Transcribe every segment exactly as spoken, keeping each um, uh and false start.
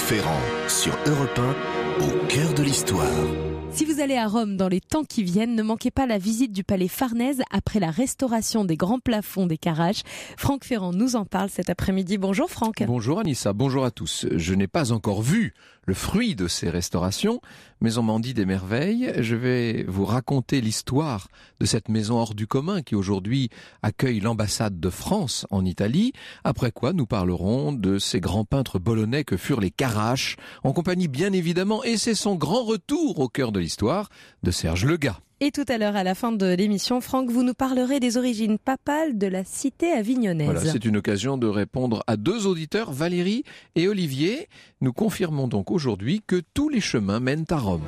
Ferrand, sur Europe un, au cœur de l'histoire. Si vous allez à Rome dans les temps qui viennent, ne manquez pas la visite du palais Farnèse après la restauration des grands plafonds des Carraches. Franck Ferrand nous en parle cet après-midi. Bonjour Franck. Bonjour Anissa, bonjour à tous. Je n'ai pas encore vu le fruit de ces restaurations, mais on m'en dit des merveilles. Je vais vous raconter l'histoire de cette maison hors du commun qui aujourd'hui accueille l'ambassade de France en Italie. Après quoi, nous parlerons de ces grands peintres bolonais que furent les Carraches, en compagnie bien évidemment, et c'est son grand retour au cœur de l'histoire, de Serge Legat. Et tout à l'heure, à la fin de l'émission, Franck, vous nous parlerez des origines papales de la cité avignonnaise. Voilà, c'est une occasion de répondre à deux auditeurs, Valérie et Olivier. Nous confirmons donc aujourd'hui que tous les chemins mènent à Rome.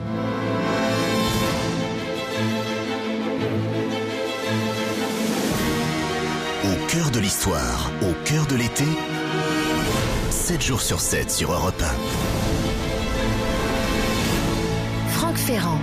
Au cœur de l'histoire, au cœur de l'été, sept jours sur sept sur Europe un. Franck Ferrand.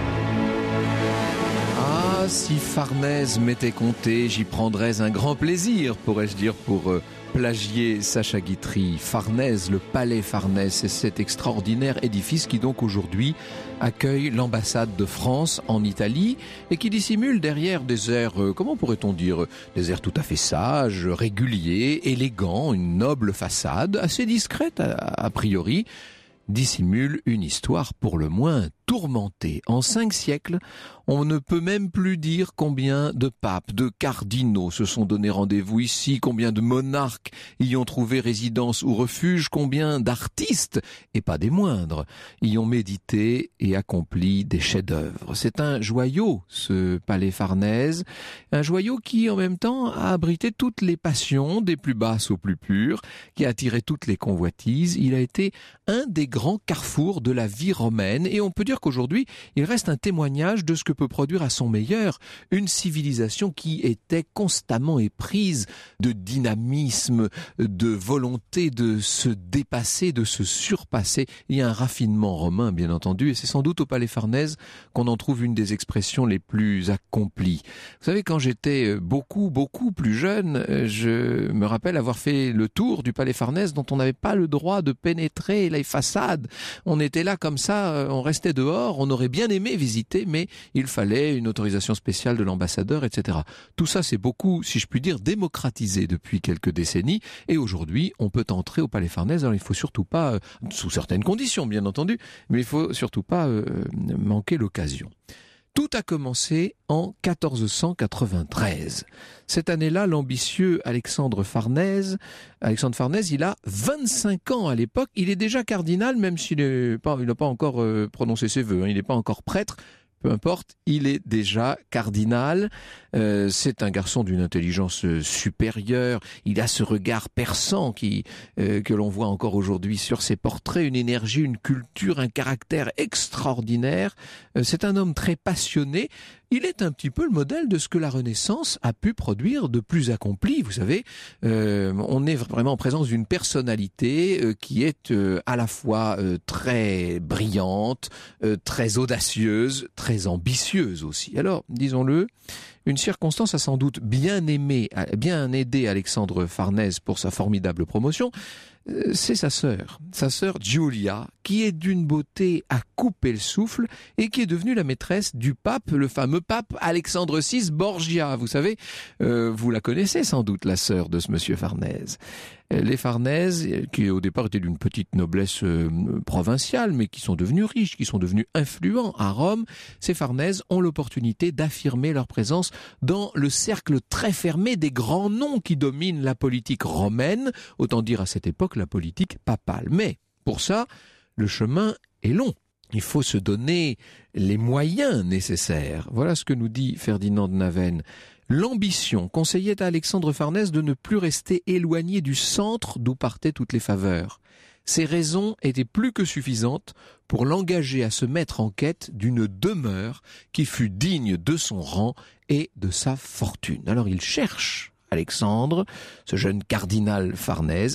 Ah, si Farnèse m'était compté, j'y prendrais un grand plaisir, pourrais-je dire, pour euh, plagier Sacha Guitry. Farnèse, le palais Farnèse, c'est cet extraordinaire édifice qui donc aujourd'hui accueille l'ambassade de France en Italie et qui dissimule derrière des airs, euh, comment pourrait-on dire, des airs tout à fait sages, réguliers, élégants, une noble façade, assez discrète a, a priori, dissimule une histoire pour le moins tourmentée. En cinq siècles, on ne peut même plus dire combien de papes, de cardinaux se sont donné rendez-vous ici, combien de monarques y ont trouvé résidence ou refuge, combien d'artistes, et pas des moindres, y ont médité et accompli des chefs-d'œuvre. C'est un joyau, ce palais Farnèse, un joyau qui en même temps a abrité toutes les passions, des plus basses aux plus pures, qui a attiré toutes les convoitises. Il a été un des grands carrefours de la vie romaine et on peut dire qu'aujourd'hui, il reste un témoignage de ce que peut produire à son meilleur une civilisation qui était constamment éprise de dynamisme, de volonté de se dépasser, de se surpasser. Il y a un raffinement romain, bien entendu, et c'est sans doute au palais Farnèse qu'on en trouve une des expressions les plus accomplies. Vous savez, quand j'étais beaucoup, beaucoup plus jeune, je me rappelle avoir fait le tour du palais Farnèse dont on n'avait pas le droit de pénétrer les façades. On était là comme ça, on restait dehors, on aurait bien aimé visiter, mais il fallait une autorisation spéciale de l'ambassadeur, et cetera. Tout ça, c'est beaucoup, si je puis dire, démocratisé depuis quelques décennies, et aujourd'hui, on peut entrer au palais Farnèse. Alors, il faut surtout pas, euh, sous certaines conditions, bien entendu, mais il faut surtout pas euh, manquer l'occasion. Tout a commencé en quatorze cent quatre-vingt-treize. Cette année-là, l'ambitieux Alexandre Farnèse, Alexandre Farnèse, il a vingt-cinq ans à l'époque. Il est déjà cardinal, même s'il n'a pas, il n'a pas encore euh, prononcé ses vœux. Hein, il n'est pas encore prêtre. Peu importe, il est déjà cardinal. Euh, c'est un garçon d'une intelligence supérieure. Il a ce regard perçant qui euh, que l'on voit encore aujourd'hui sur ses portraits, une énergie, une culture, un caractère extraordinaire. Euh, c'est un homme très passionné. Il est un petit peu le modèle de ce que la Renaissance a pu produire de plus accompli. Vous savez, euh, on est vraiment en présence d'une personnalité euh, qui est euh, à la fois euh, très brillante, euh, très audacieuse, très ambitieuse aussi. Alors, disons-le, une circonstance a sans doute bien aimé, bien aidé Alexandre Farnèse pour sa formidable promotion. C'est sa sœur, sa sœur Giulia, qui est d'une beauté à couper le souffle et qui est devenue la maîtresse du pape, le fameux pape Alexandre six Borgia. Vous savez, euh, vous la connaissez sans doute, la sœur de ce monsieur Farnèse. Les Farnèse, qui au départ étaient d'une petite noblesse euh, provinciale, mais qui sont devenus riches, qui sont devenus influents à Rome, ces Farnèse ont l'opportunité d'affirmer leur présence dans le cercle très fermé des grands noms qui dominent la politique romaine, autant dire à cette époque la politique papale. Mais pour ça, le chemin est long. Il faut se donner les moyens nécessaires. Voilà ce que nous dit Ferdinand de Navenne. L'ambition conseillait à Alexandre Farnèse de ne plus rester éloigné du centre d'où partaient toutes les faveurs. Ces raisons étaient plus que suffisantes pour l'engager à se mettre en quête d'une demeure qui fût digne de son rang et de sa fortune. Alors il cherche Alexandre, ce jeune cardinal Farnèse, et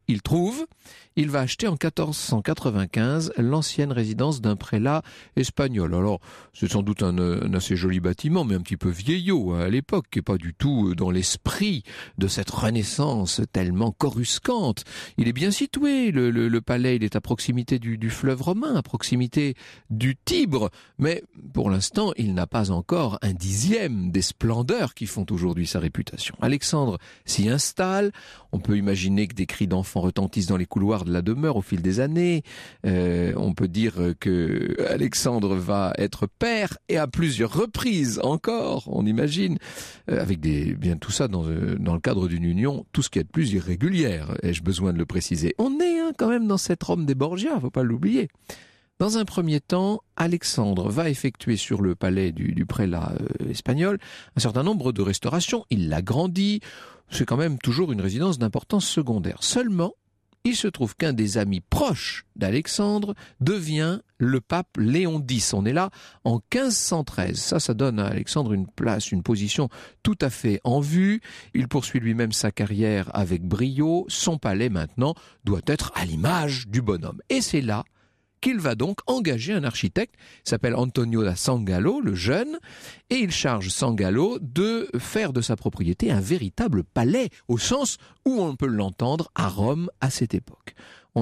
il trouve, il va acheter en quatorze cent quatre-vingt-quinze l'ancienne résidence d'un prélat espagnol. Alors, c'est sans doute un, un assez joli bâtiment, mais un petit peu vieillot à l'époque, qui n'est pas du tout dans l'esprit de cette renaissance tellement coruscante. Il est bien situé, le, le, le palais, il est à proximité du, du fleuve romain, à proximité du Tibre, mais pour l'instant, il n'a pas encore un dixième des splendeurs qui font aujourd'hui sa réputation. Alexandre s'y installe, on peut imaginer que des cris d'enfants retentissent dans les couloirs de la demeure au fil des années, euh, on peut dire que Alexandre va être père, et à plusieurs reprises encore, on imagine, euh, avec des, bien tout ça dans, euh, dans le cadre d'une union, tout ce qui est de plus irrégulière, ai-je besoin de le préciser. On est hein, quand même dans cette Rome des Borgia, faut pas l'oublier. Dans un premier temps, Alexandre va effectuer sur le palais du, du prélat euh, espagnol un certain nombre de restaurations. Il l'agrandit. C'est quand même toujours une résidence d'importance secondaire. Seulement, il se trouve qu'un des amis proches d'Alexandre devient le pape Léon X. On est là en quinze cent treize. Ça, ça donne à Alexandre une place, une position tout à fait en vue. Il poursuit lui-même sa carrière avec brio. Son palais, maintenant, doit être à l'image du bonhomme. Et c'est là qu'il va donc engager un architecte, il s'appelle Antonio da Sangallo, le jeune, et il charge Sangallo de faire de sa propriété un véritable palais, au sens où on peut l'entendre à Rome à cette époque.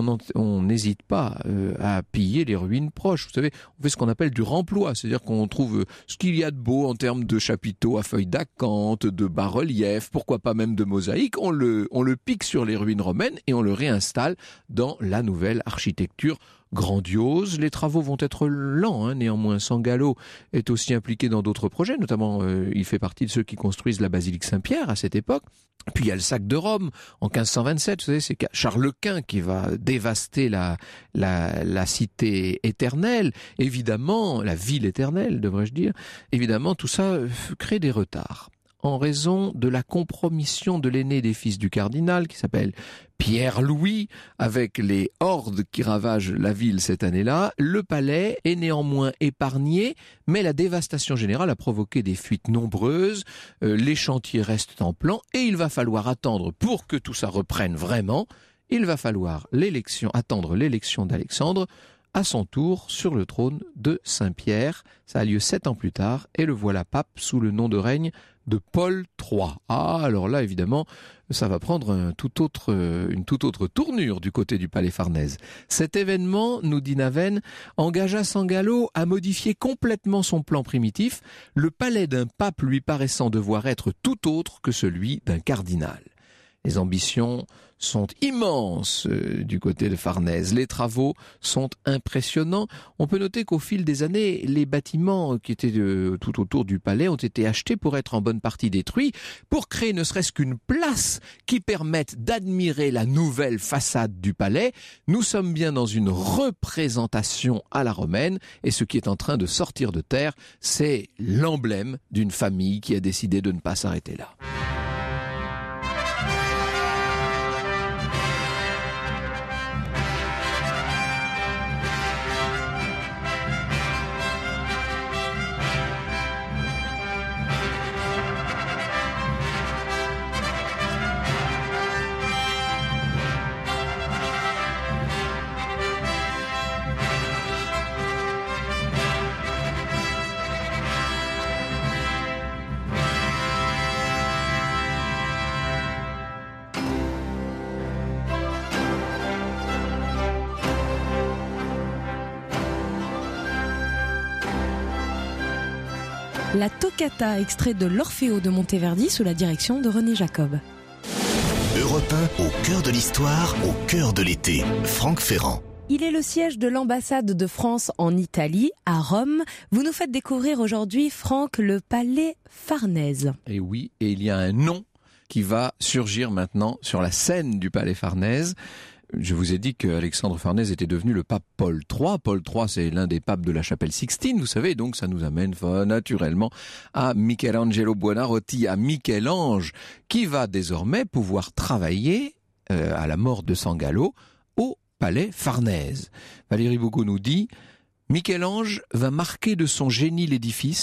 On n'hésite pas euh, à piller les ruines proches. Vous savez, on fait ce qu'on appelle du remploi, c'est-à-dire qu'on trouve ce qu'il y a de beau en termes de chapiteaux à feuilles d'acanthe, de bas-reliefs, pourquoi pas même de mosaïques, on le, on le pique sur les ruines romaines et on le réinstalle dans la nouvelle architecture grandiose. Les travaux vont être lents, hein. Néanmoins Sangallo est aussi impliqué dans d'autres projets, notamment euh, il fait partie de ceux qui construisent la basilique Saint-Pierre à cette époque. Puis il y a le sac de Rome en quinze cent vingt-sept, vous savez, c'est Charles Quint qui va dévaster la, la, la cité éternelle, évidemment, la ville éternelle devrais-je dire. Évidemment tout ça crée des retards en raison de la compromission de l'aîné des fils du cardinal qui s'appelle Pierre-Louis, avec les hordes qui ravagent la ville cette année-là. Le palais est néanmoins épargné, mais la dévastation générale a provoqué des fuites nombreuses, euh, les chantiers restent en plan, et il va falloir attendre pour que tout ça reprenne vraiment, il va falloir l'élection, attendre l'élection d'Alexandre, à son tour sur le trône de Saint-Pierre. Ça a lieu sept ans plus tard, et le voilà pape sous le nom de règne de Paul trois. Ah, alors là, évidemment, ça va prendre un tout autre, une toute autre tournure du côté du palais Farnèse. Cet événement, nous dit Naven, engagea Sangallo à modifier complètement son plan primitif, le palais d'un pape lui paraissant devoir être tout autre que celui d'un cardinal. Les ambitions sont immenses euh, du côté de Farnèse. Les travaux sont impressionnants. On peut noter qu'au fil des années, les bâtiments qui étaient euh, tout autour du palais ont été achetés pour être en bonne partie détruits, pour créer ne serait-ce qu'une place qui permette d'admirer la nouvelle façade du palais. Nous sommes bien dans une représentation à la romaine, et ce qui est en train de sortir de terre, c'est l'emblème d'une famille qui a décidé de ne pas s'arrêter là. La toccata, extrait de l'Orfeo de Monteverdi sous la direction de René Jacob. Europe un, au cœur de l'histoire, au cœur de l'été. Franck Ferrand. Il est le siège de l'ambassade de France en Italie, à Rome. Vous nous faites découvrir aujourd'hui, Franck, le palais Farnèse. Et oui, et il y a un nom qui va surgir maintenant sur la scène du palais Farnèse. Je vous ai dit qu'Alexandre Farnèse était devenu le pape Paul trois. Paul trois, c'est l'un des papes de la chapelle Sixtine, vous savez, donc ça nous amène naturellement à Michelangelo Buonarroti, à Michel-Ange, qui va désormais pouvoir travailler, euh, à la mort de Sangallo, au palais Farnèse. Valérie Boucaud nous dit « Michel-Ange va marquer de son génie l'édifice,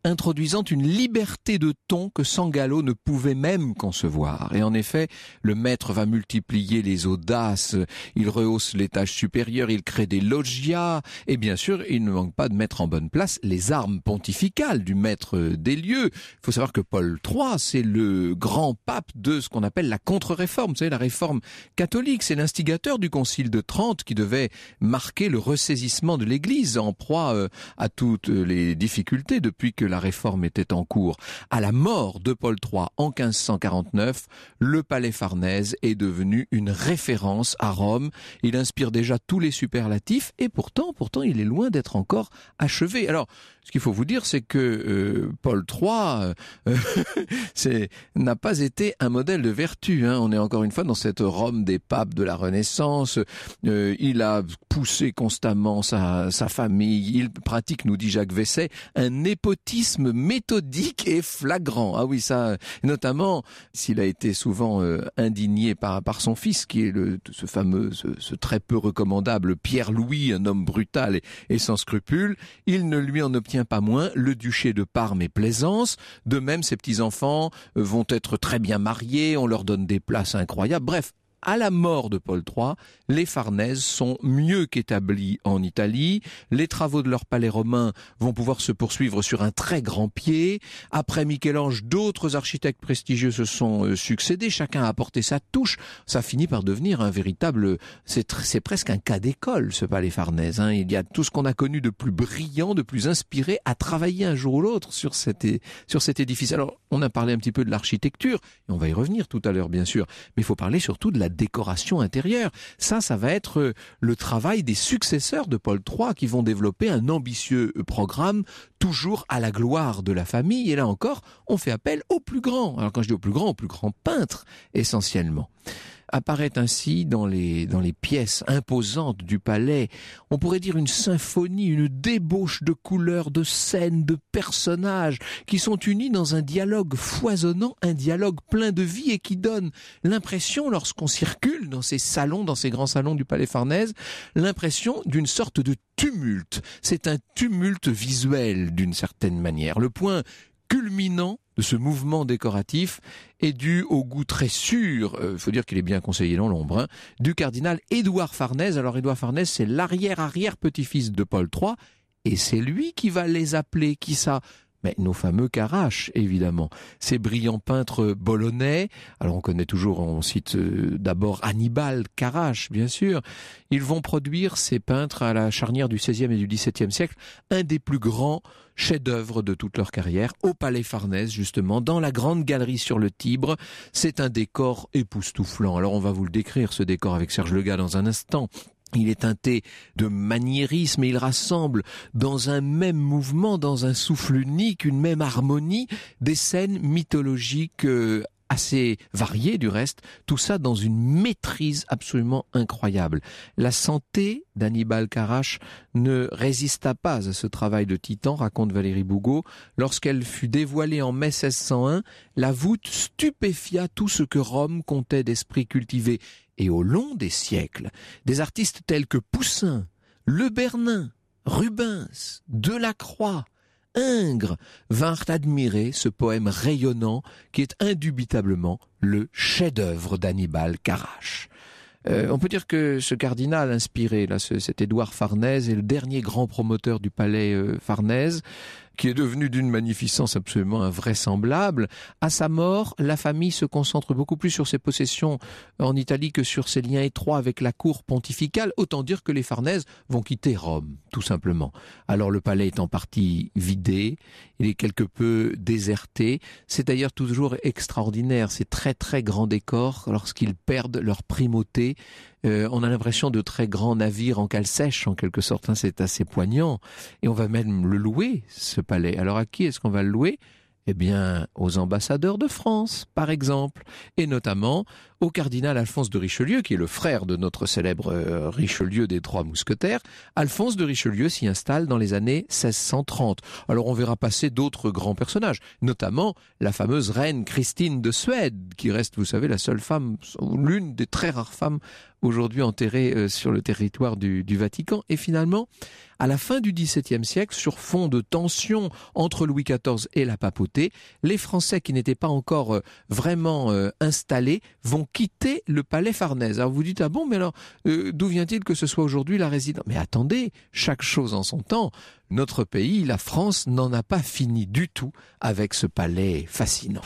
introduisant une liberté de ton que Sangallo ne pouvait même concevoir. Et en effet, le maître va multiplier les audaces, il rehausse l'étage supérieur, il crée des loggias, et bien sûr, il ne manque pas de mettre en bonne place les armes pontificales du maître des lieux. Il faut savoir que Paul trois, c'est le grand pape de ce qu'on appelle la contre-réforme, vous savez, la réforme catholique, c'est l'instigateur du concile de Trente qui devait marquer le ressaisissement de l'Église en proie euh, à toutes les difficultés depuis que la réforme était en cours. À la mort de Paul trois en quinze cent quarante-neuf, le palais Farnèse est devenu une référence à Rome. Il inspire déjà tous les superlatifs et pourtant, pourtant, il est loin d'être encore achevé. Alors, ce qu'il faut vous dire, c'est que euh, Paul trois euh, c'est, n'a pas été un modèle de vertu. Hein. On est encore une fois dans cette Rome des papes de la Renaissance. Euh, il a poussé constamment sa, sa famille. Il pratique, nous dit Jacques Vesset, un népotisme méthodique et flagrant. Ah oui, ça, notamment, s'il a été souvent euh, indigné par, par son fils, qui est le, ce fameux, ce, ce très peu recommandable Pierre-Louis, un homme brutal et, et sans scrupules, il ne lui en obtient pas moins le duché de Parme et Plaisance. De même, ses petits-enfants vont être très bien mariés, on leur donne des places incroyables. Bref, à la mort de Paul trois, les Farnèses sont mieux qu'établis en Italie. Les travaux de leur palais romain vont pouvoir se poursuivre sur un très grand pied. Après Michel-Ange, d'autres architectes prestigieux se sont succédés. Chacun a apporté sa touche. Ça finit par devenir un véritable... C'est, c'est presque un cas d'école, ce palais Farnèse. Hein. Il y a tout ce qu'on a connu de plus brillant, de plus inspiré à travailler un jour ou l'autre sur cet, sur cet édifice. Alors, on a parlé un petit peu de l'architecture, et on va y revenir tout à l'heure, bien sûr. Mais il faut parler surtout de la décoration intérieure. Ça, ça va être le travail des successeurs de Paul trois qui vont développer un ambitieux programme toujours à la gloire de la famille. Et là encore, on fait appel au plus grand. Alors quand je dis au plus grand, au plus grand peintre, essentiellement. Apparaît ainsi dans les, dans les pièces imposantes du palais, on pourrait dire une symphonie, une débauche de couleurs, de scènes, de personnages qui sont unis dans un dialogue foisonnant, un dialogue plein de vie et qui donne l'impression, lorsqu'on circule dans ces salons, dans ces grands salons du palais Farnèse, l'impression d'une sorte de tumulte. C'est un tumulte visuel d'une certaine manière. Le point culminant de ce mouvement décoratif est dû au goût très sûr, il euh, faut dire qu'il est bien conseillé dans l'ombre, hein, du cardinal Édouard Farnèse. Alors Édouard Farnèse, c'est l'arrière-arrière-petit-fils de Paul trois, et c'est lui qui va les appeler, qui ça ? Mais nos fameux Carrache, évidemment. Ces brillants peintres bolonais, alors on connaît toujours, on cite euh, d'abord Annibal Carrache, bien sûr. Ils vont produire, ces peintres, à la charnière du seizième et du dix-septième siècle, un des plus grands chefs-d'œuvre de toute leur carrière, au Palais Farnèse, justement, dans la grande galerie sur le Tibre. C'est un décor époustouflant. Alors on va vous le décrire, ce décor, avec Serge Legat dans un instant. Il est teinté de maniérisme et il rassemble dans un même mouvement, dans un souffle unique, une même harmonie, des scènes mythologiques euh, assez variées du reste, tout ça dans une maîtrise absolument incroyable. La santé d'Annibal Carrache ne résista pas à ce travail de titan, raconte Valérie Bougot. Lorsqu'elle fut dévoilée en mai seize cent un, la voûte stupéfia tout ce que Rome comptait d'esprit cultivé. Et au long des siècles, des artistes tels que Poussin, Le Bernin, Rubens, Delacroix, Ingres vinrent admirer ce poème rayonnant qui est indubitablement le chef-d'œuvre d'Annibal Carrache. Euh, on peut dire que ce cardinal inspiré, là, ce, cet Édouard Farnèse, est le dernier grand promoteur du palais euh, Farnèse, qui est devenu d'une magnificence absolument invraisemblable. À sa mort, la famille se concentre beaucoup plus sur ses possessions en Italie que sur ses liens étroits avec la cour pontificale. Autant dire que les Farnèse vont quitter Rome, tout simplement. Alors le palais est en partie vidé, il est quelque peu déserté. C'est d'ailleurs toujours extraordinaire, ces très très grands décors, lorsqu'ils perdent leur primauté. Euh, on a l'impression de très grands navires en cale sèche, en quelque sorte, hein, c'est assez poignant. Et on va même le louer, ce palais. Alors à qui est-ce qu'on va le louer ? Eh bien, aux ambassadeurs de France, par exemple, et notamment au cardinal Alphonse de Richelieu, qui est le frère de notre célèbre euh, Richelieu des Trois Mousquetaires. Alphonse de Richelieu s'y installe dans les années seize cent trente. Alors on verra passer d'autres grands personnages, notamment la fameuse reine Christine de Suède, qui reste, vous savez, la seule femme, l'une des très rares femmes aujourd'hui enterré euh, sur le territoire du, du Vatican. Et finalement, à la fin du dix-septième siècle, sur fond de tension entre Louis quatorze et la papauté, les Français qui n'étaient pas encore euh, vraiment euh, installés vont quitter le palais Farnèse. Alors vous dites, ah bon, mais alors euh, d'où vient-il que ce soit aujourd'hui la résidence ? Mais attendez, chaque chose en son temps. Notre pays, la France, n'en a pas fini du tout avec ce palais fascinant.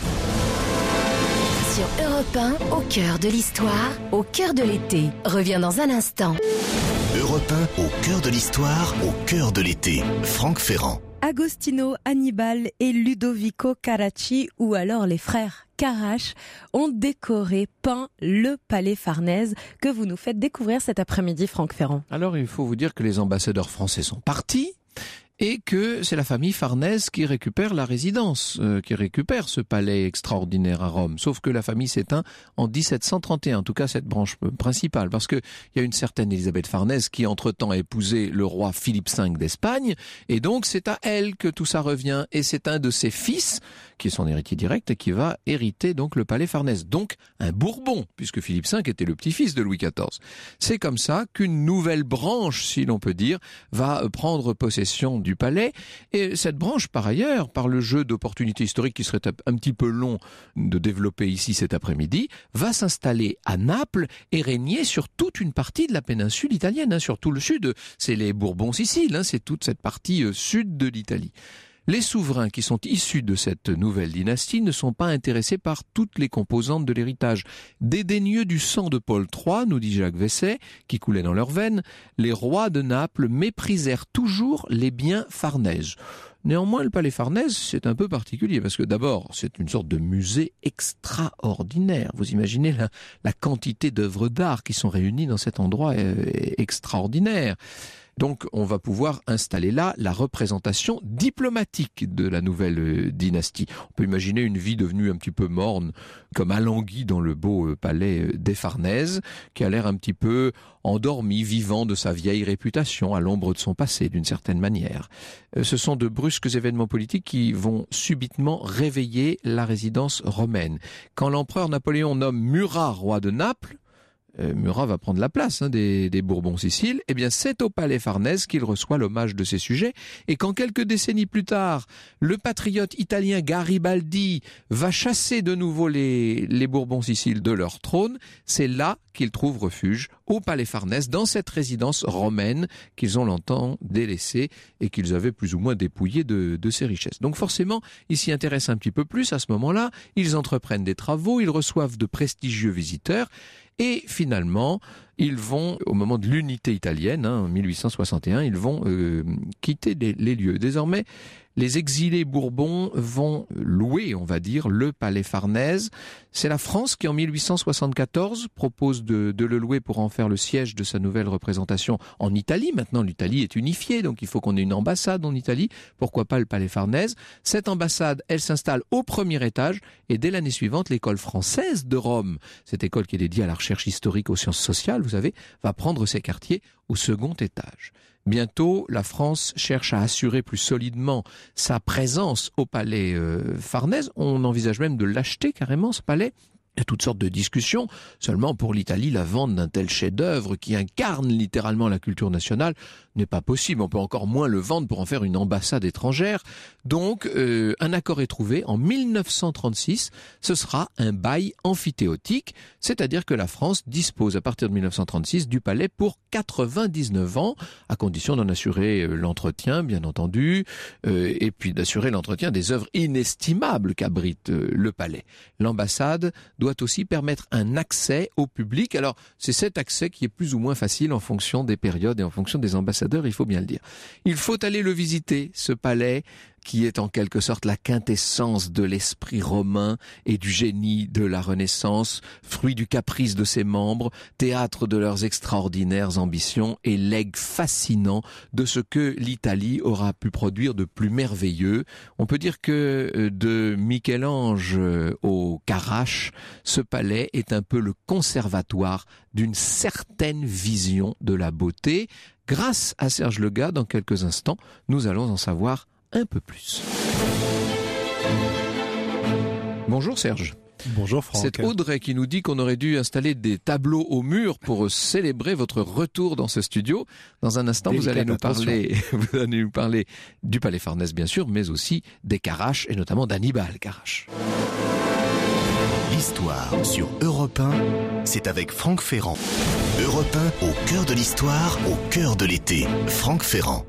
Sur Europe un, au cœur de l'histoire, au cœur de l'été, revient dans un instant. Europe un, au cœur de l'histoire, au cœur de l'été. Franck Ferrand. Agostino Annibale et Ludovico Carracci, ou alors les frères Carrache, ont décoré, peint le palais Farnèse que vous nous faites découvrir cet après-midi, Franck Ferrand. Alors il faut vous dire que les ambassadeurs français sont partis et que c'est la famille Farnèse qui récupère la résidence, euh, qui récupère ce palais extraordinaire à Rome. Sauf que la famille s'éteint en dix-sept cent trente et un, en tout cas cette branche principale, parce que il y a une certaine Élisabeth Farnèse qui entre-temps a épousé le roi Philippe cinq d'Espagne, et donc c'est à elle que tout ça revient, et c'est un de ses fils, qui est son héritier direct, et qui va hériter donc le palais Farnèse, donc un Bourbon, puisque Philippe cinq était le petit-fils de Louis quatorze. C'est comme ça qu'une nouvelle branche, si l'on peut dire, va prendre possession du du palais, et cette branche par ailleurs, par le jeu d'opportunités historiques qui serait un petit peu long de développer ici cet après-midi, va s'installer à Naples et régner sur toute une partie de la péninsule italienne, hein, sur tout le sud. C'est les Bourbons-Sicile, hein, c'est toute cette partie euh, sud de l'Italie. Les souverains qui sont issus de cette nouvelle dynastie ne sont pas intéressés par toutes les composantes de l'héritage. Dédaigneux du sang de Paul trois, nous dit Jacques Vesset, qui coulait dans leurs veines, les rois de Naples méprisèrent toujours les biens farnèses. Néanmoins, le palais Farnèse, c'est un peu particulier, parce que d'abord, c'est une sorte de musée extraordinaire. Vous imaginez la, la quantité d'œuvres d'art qui sont réunies dans cet endroit euh, extraordinaire. Donc on va pouvoir installer là la représentation diplomatique de la nouvelle dynastie. On peut imaginer une vie devenue un petit peu morne, comme alanguie dans le beau palais des Farnèse, qui a l'air un petit peu endormi, vivant de sa vieille réputation, à l'ombre de son passé d'une certaine manière. Ce sont de brusques événements politiques qui vont subitement réveiller la résidence romaine. Quand l'empereur Napoléon nomme Murat roi de Naples, Euh, Murat va prendre la place hein, des, des Bourbons-Sicile, eh bien c'est au palais Farnèse qu'il reçoit l'hommage de ses sujets, et quand quelques décennies plus tard, le patriote italien Garibaldi va chasser de nouveau les, les Bourbons-Sicile de leur trône, c'est là qu'ils trouvent refuge, au palais Farnèse, dans cette résidence romaine qu'ils ont longtemps délaissée et qu'ils avaient plus ou moins dépouillée de, de ses richesses. Donc forcément, ils s'y intéressent un petit peu plus à ce moment-là, ils entreprennent des travaux, ils reçoivent de prestigieux visiteurs, et finalement, ils vont, au moment de l'unité italienne, hein, en mille huit cent soixante et un, ils vont euh, quitter les, les lieux. Désormais, les exilés bourbons vont louer, on va dire, le palais Farnèse. C'est la France qui, en mille huit cent soixante-quatorze, propose de, de le louer pour en faire le siège de sa nouvelle représentation en Italie. Maintenant, l'Italie est unifiée, donc il faut qu'on ait une ambassade en Italie. Pourquoi pas le palais Farnèse ? Cette ambassade, elle s'installe au premier étage, et dès l'année suivante, l'école française de Rome, cette école qui est dédiée à la recherche historique aux sciences sociales, vous savez, va prendre ses quartiers au second étage. Bientôt, la France cherche à assurer plus solidement sa présence au palais euh, Farnèse. On envisage même de l'acheter carrément, ce palais. Il y a toutes sortes de discussions. Seulement, pour l'Italie, la vente d'un tel chef-d'œuvre qui incarne littéralement la culture nationale n'est pas possible. On peut encore moins le vendre pour en faire une ambassade étrangère. Donc, euh, un accord est trouvé. En mille neuf cent trente-six, ce sera un bail amphithéotique, c'est-à-dire que la France dispose, à partir de mille neuf cent trente-six, du palais pour quatre-vingt-dix-neuf ans, à condition d'en assurer l'entretien, bien entendu, euh, et puis d'assurer l'entretien des œuvres inestimables qu'abrite euh, le palais. L'ambassade doit aussi permettre un accès au public. Alors, c'est cet accès qui est plus ou moins facile en fonction des périodes et en fonction des ambassadeurs, il faut bien le dire. Il faut aller le visiter, ce palais, qui est en quelque sorte la quintessence de l'esprit romain et du génie de la Renaissance, fruit du caprice de ses membres, théâtre de leurs extraordinaires ambitions et legs fascinant de ce que l'Italie aura pu produire de plus merveilleux. On peut dire que de Michel-Ange au Carrache, ce palais est un peu le conservatoire d'une certaine vision de la beauté. Grâce à Serge Legat, dans quelques instants, nous allons en savoir un peu plus. Bonjour Serge. Bonjour Franck. C'est Audrey qui nous dit qu'on aurait dû installer des tableaux au mur pour célébrer votre retour dans ce studio. Dans un instant, vous allez, nous parler, vous allez nous parler du Palais Farnèse, bien sûr, mais aussi des Caraches, et notamment d'Hannibal Carache. L'histoire sur Europe un, c'est avec Franck Ferrand. Europe un, au cœur de l'histoire, au cœur de l'été. Franck Ferrand.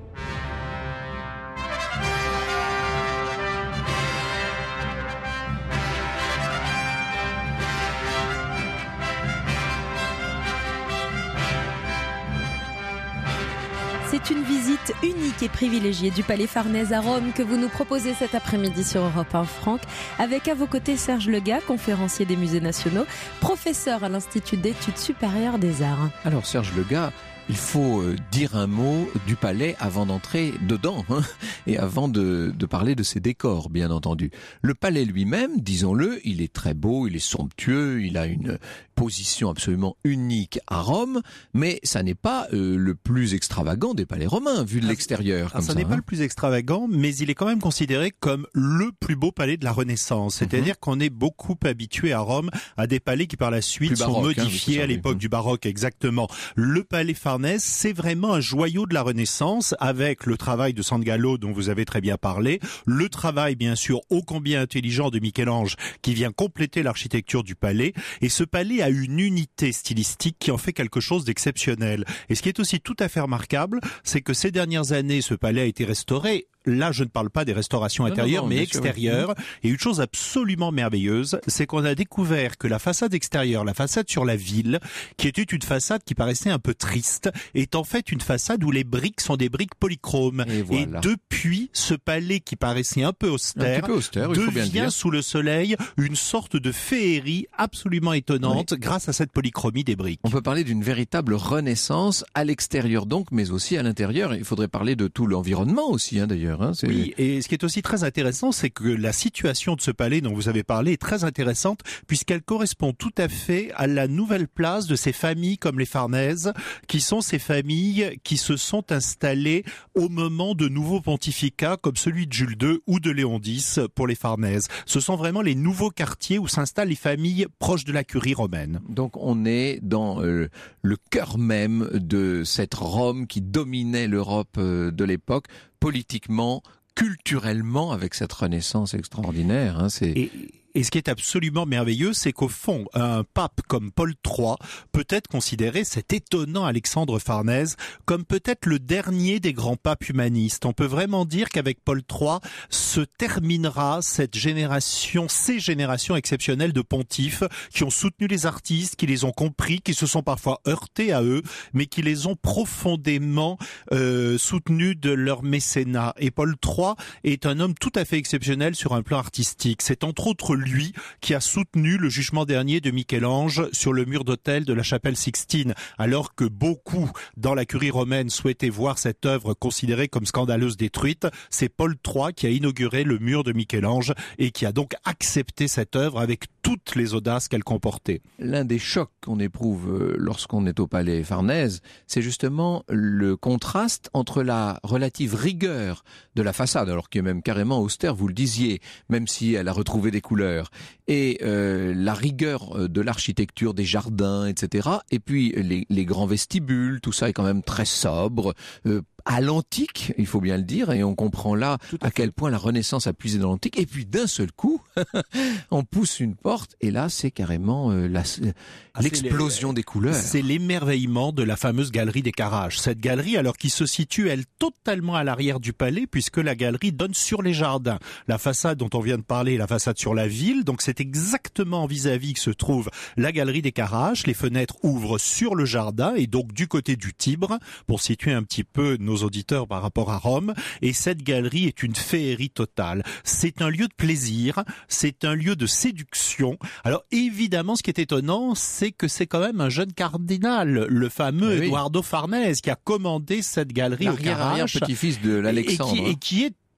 C'est une visite unique et privilégiée du Palais Farnèse à Rome que vous nous proposez cet après-midi sur Europe un, Franck, avec à vos côtés Serge Legat, conférencier des musées nationaux, professeur à l'Institut d'études supérieures des arts. Alors Serge Legat, il faut dire un mot du palais avant d'entrer dedans, hein, et avant de, de parler de ses décors, bien entendu. Le palais lui-même, disons-le, il est très beau, il est somptueux, il a une position absolument unique à Rome, mais ça n'est pas euh, le plus extravagant des palais romains, vu de l'extérieur. Alors, comme ça ça n'est hein. pas le plus extravagant, mais il est quand même considéré comme le plus beau palais de la Renaissance. C'est-à-dire mm-hmm. qu'on est beaucoup habitué à Rome à des palais qui par la suite baroque, sont modifiés hein, à l'époque mmh. du baroque, exactement. Le palais Farnèse, c'est vraiment un joyau de la Renaissance, avec le travail de San Gallo dont vous avez très bien parlé, le travail bien sûr ô combien intelligent de Michel-Ange qui vient compléter l'architecture du palais, et ce palais a une unité stylistique qui en fait quelque chose d'exceptionnel. Et ce qui est aussi tout à fait remarquable, c'est que ces dernières années, ce palais a été restauré. Là, je ne parle pas des restaurations intérieures, non, non, mais extérieures. Sûr, oui. Et une chose absolument merveilleuse, c'est qu'on a découvert que la façade extérieure, la façade sur la ville, qui était une façade qui paraissait un peu triste, est en fait une façade où les briques sont des briques polychromes. Et, voilà. Et depuis, ce palais qui paraissait un peu austère, un peu austère devient sous le soleil une sorte de féerie absolument étonnante, oui. grâce à cette polychromie des briques. On peut parler d'une véritable renaissance à l'extérieur donc, mais aussi à l'intérieur. Il faudrait parler de tout l'environnement aussi, hein, d'ailleurs. Hein, c'est... Oui, et ce qui est aussi très intéressant, c'est que la situation de ce palais dont vous avez parlé est très intéressante, puisqu'elle correspond tout à fait à la nouvelle place de ces familles comme les Farnèse, qui sont ces familles qui se sont installées au moment de nouveaux pontificats, comme celui de Jules deux ou de Léon X pour les Farnèse. Ce sont vraiment les nouveaux quartiers où s'installent les familles proches de la curie romaine. Donc on est dans euh, le cœur même de cette Rome qui dominait l'Europe euh, de l'époque, politiquement, culturellement, avec cette renaissance extraordinaire. Hein, c'est... Et... Et ce qui est absolument merveilleux, c'est qu'au fond, un pape comme Paul trois peut être considéré, cet étonnant Alexandre Farnèse, comme peut-être le dernier des grands papes humanistes. On peut vraiment dire qu'avec Paul trois se terminera cette génération, ces générations exceptionnelles de pontifes qui ont soutenu les artistes, qui les ont compris, qui se sont parfois heurtés à eux, mais qui les ont profondément euh, soutenus de leur mécénat. Et Paul trois est un homme tout à fait exceptionnel sur un plan artistique. C'est entre autres lui qui a soutenu le jugement dernier de Michel-Ange sur le mur d'autel de la chapelle Sixtine, alors que beaucoup dans la curie romaine souhaitaient voir cette œuvre considérée comme scandaleuse détruite. C'est Paul trois qui a inauguré le mur de Michel-Ange et qui a donc accepté cette œuvre avec toutes les audaces qu'elle comportait. L'un des chocs qu'on éprouve lorsqu'on est au palais Farnèse, c'est justement le contraste entre la relative rigueur de la façade, alors qui est même carrément austère, vous le disiez, même si elle a retrouvé des couleurs, et euh, la rigueur de l'architecture des jardins, et cetera. Et puis les, les grands vestibules, tout ça est quand même très sobre, euh, à l'antique, il faut bien le dire, et on comprend là à, à quel point la Renaissance a puisé dans l'antique. Et puis d'un seul coup, on pousse une porte, et là c'est carrément euh, la, ah, l'explosion les, des couleurs. C'est l'émerveillement de la fameuse galerie des Caraches. Cette galerie, alors qui se situe, elle, totalement à l'arrière du palais, puisque la galerie donne sur les jardins. La façade dont on vient de parler, la façade sur la ville, donc c'est exactement vis-à-vis que se trouve la galerie des Caraches. Les fenêtres ouvrent sur le jardin, et donc du côté du Tibre, pour situer un petit peu nos auditeurs par rapport à Rome, et cette galerie est une féerie totale. C'est un lieu de plaisir, c'est un lieu de séduction. Alors évidemment, ce qui est étonnant, c'est que c'est quand même un jeune cardinal, le fameux oui. Eduardo Farnèse, qui a commandé cette galerie au Carache. L'arrière-petit-fils de l'Alexandre. Et qui, et qui est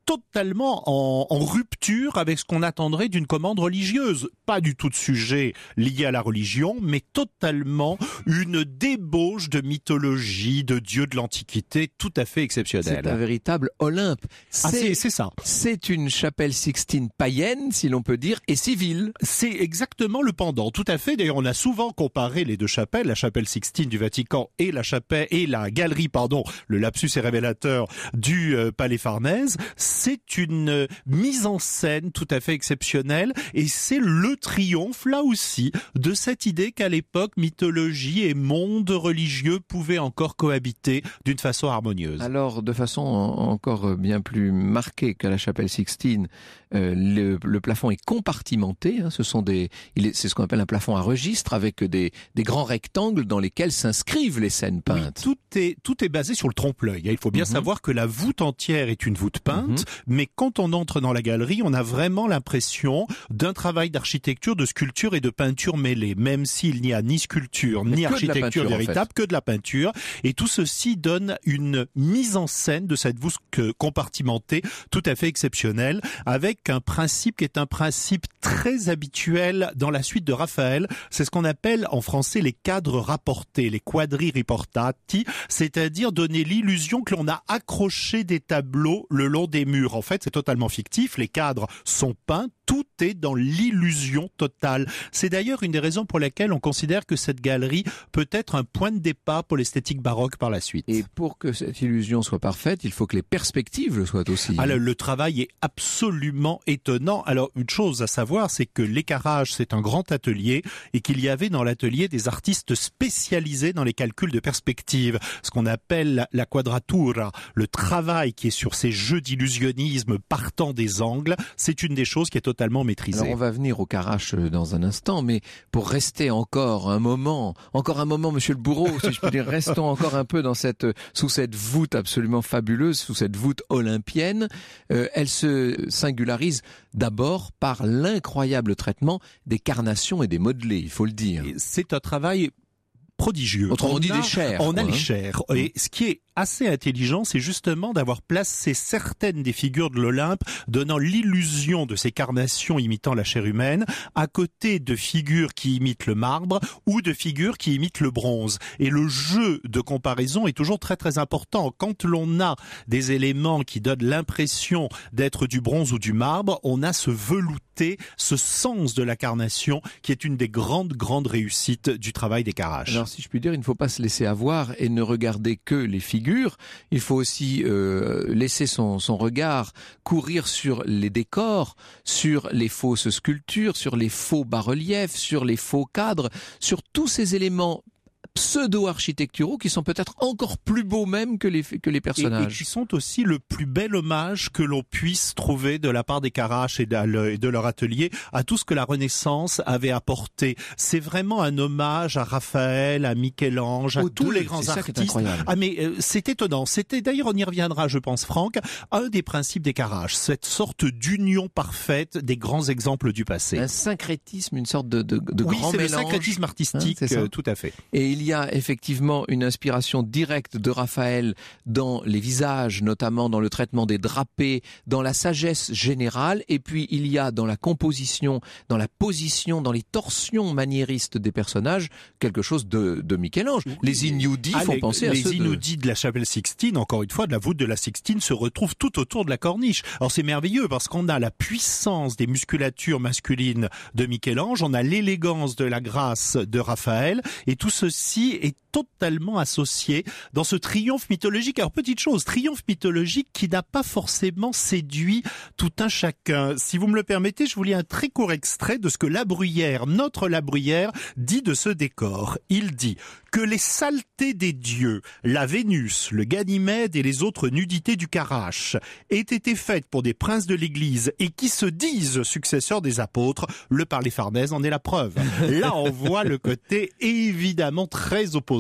totalement en, en rupture avec ce qu'on attendrait d'une commande religieuse. Pas du tout de sujet lié à la religion, mais totalement une débauche de mythologie, de dieux de l'Antiquité, tout à fait exceptionnelle. C'est un véritable Olympe. Ah, c'est, c'est ça. C'est une chapelle Sixtine païenne, si l'on peut dire, et civile. C'est exactement le pendant, tout à fait. D'ailleurs, on a souvent comparé les deux chapelles, la chapelle Sixtine du Vatican et la chapelle et la galerie, pardon, le lapsus est révélateur du euh, Palais Farnèse. C'est une mise en scène tout à fait exceptionnelle et c'est le triomphe, là aussi, de cette idée qu'à l'époque, mythologie et monde religieux pouvaient encore cohabiter d'une façon harmonieuse. Alors, de façon encore bien plus marquée qu'à la chapelle Sixtine, euh, le, le plafond est compartimenté. Hein, ce sont des, il est, c'est ce qu'on appelle un plafond à registre avec des, des grands rectangles dans lesquels s'inscrivent les scènes peintes. Oui, tout est, tout est basé sur le trompe-l'œil. Il faut bien mm-hmm. savoir que la voûte entière est une voûte peinte, mm-hmm. mais quand on entre dans la galerie, on a vraiment l'impression d'un travail d'architecture, de sculpture et de peinture mêlée, même s'il n'y a ni sculpture, mais ni architecture peinture, véritable, en fait. que de la peinture. Et tout ceci donne une mise en scène de cette voûte compartimentée tout à fait exceptionnelle, avec un principe qui est un principe très habituel dans la suite de Raphaël. C'est ce qu'on appelle en français les cadres rapportés, les quadri riportati, c'est-à-dire donner l'illusion que l'on a accroché des tableaux le long des murs. En fait, c'est totalement fictif, les cadres sont peints, tout est dans l'illusion totale. C'est d'ailleurs une des raisons pour lesquelles on considère que cette galerie peut être un point de départ pour l'esthétique baroque par la suite. Et pour que cette illusion soit parfaite, il faut que les perspectives le soient aussi. Alors, le travail est absolument étonnant. Alors, une chose à savoir, c'est que l'écarage, c'est un grand atelier et qu'il y avait dans l'atelier des artistes spécialisés dans les calculs de perspective, ce qu'on appelle la quadratura, le travail qui est sur ces jeux d'illusionnisme partant des angles, c'est une des choses qui est totalement maîtrisée. Alors on va venir au Carache dans un instant, mais pour rester encore un moment, encore un moment, monsieur le bourreau, si je peux dire, restons encore un peu dans cette, sous cette voûte absolument fabuleuse, sous cette voûte olympienne. Euh, elle se singularise d'abord par l'incroyable traitement des carnations et des modelés, il faut le dire. C'est un travail prodigieux. Autrement on dit a, des chairs. On quoi, a hein. les chairs. Et ce qui est assez intelligent, c'est justement d'avoir placé certaines des figures de l'Olympe, donnant l'illusion de ces carnations imitant la chair humaine, à côté de figures qui imitent le marbre ou de figures qui imitent le bronze. Et le jeu de comparaison est toujours très très important. Quand l'on a des éléments qui donnent l'impression d'être du bronze ou du marbre, on a ce velouté, ce sens de la carnation qui est une des grandes grandes réussites du travail des Caraches. Alors si je puis dire, il ne faut pas se laisser avoir et ne regarder que les figures. Il faut aussi euh, laisser son, son regard courir sur les décors, sur les fausses sculptures, sur les faux bas-reliefs, sur les faux cadres, sur tous ces éléments pseudo-architecturaux qui sont peut-être encore plus beaux même que les, que les personnages. Et, et qui sont aussi le plus bel hommage que l'on puisse trouver de la part des Caraches et de, et de leur atelier à tout ce que la Renaissance avait apporté. C'est vraiment un hommage à Raphaël, à Michel-Ange, à Aux tous deux, les grands artistes. Ah mais euh, c'est étonnant. C'était d'ailleurs, on y reviendra, je pense, Franck, un des principes des Caraches, cette sorte d'union parfaite des grands exemples du passé. Un syncrétisme, une sorte de, de, de oui, grand mélange. Oui, c'est le syncrétisme artistique, hein, euh, tout à fait. Et il y a effectivement une inspiration directe de Raphaël dans les visages, notamment dans le traitement des drapés, dans la sagesse générale, et puis il y a dans la composition, dans la position, dans les torsions maniéristes des personnages, quelque chose de, de Michel-Ange. Oui. Les Ignudi ah, font les, penser les à ceux Les Ignudi de... de la chapelle Sixtine, encore une fois, de la voûte de la Sixtine, se retrouvent tout autour de la corniche. Alors c'est merveilleux parce qu'on a la puissance des musculatures masculines de Michel-Ange, on a l'élégance de la grâce de Raphaël, et tout ceci est totalement associé dans ce triomphe mythologique. Alors petite chose, triomphe mythologique qui n'a pas forcément séduit tout un chacun. Si vous me le permettez, je vous lis un très court extrait de ce que La Bruyère, notre La Bruyère, dit de ce décor. Il dit que les saletés des dieux, la Vénus, le Ganymède et les autres nudités du Carache aient été faites pour des princes de l'Église et qui se disent successeurs des apôtres, le Palais Farnèse en est la preuve. Là, on voit le côté évidemment très opposé